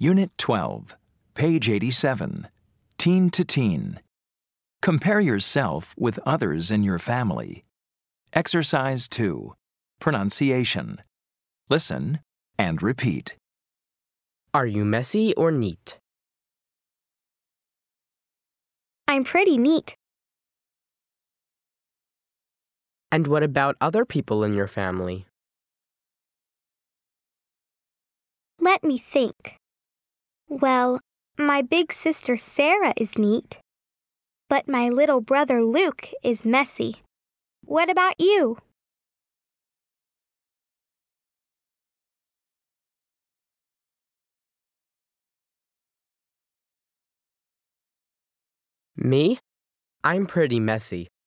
Unit 12, page 87, Teen to Teen. Compare yourself with others in your family. Exercise 2, Pronunciation. Listen and repeat. Are you messy or neat? I'm pretty neat. And what about other people in your family? Let me think. Well, my big sister Sarah is neat, but my little brother Luke is messy. What about you? Me? I'm pretty messy.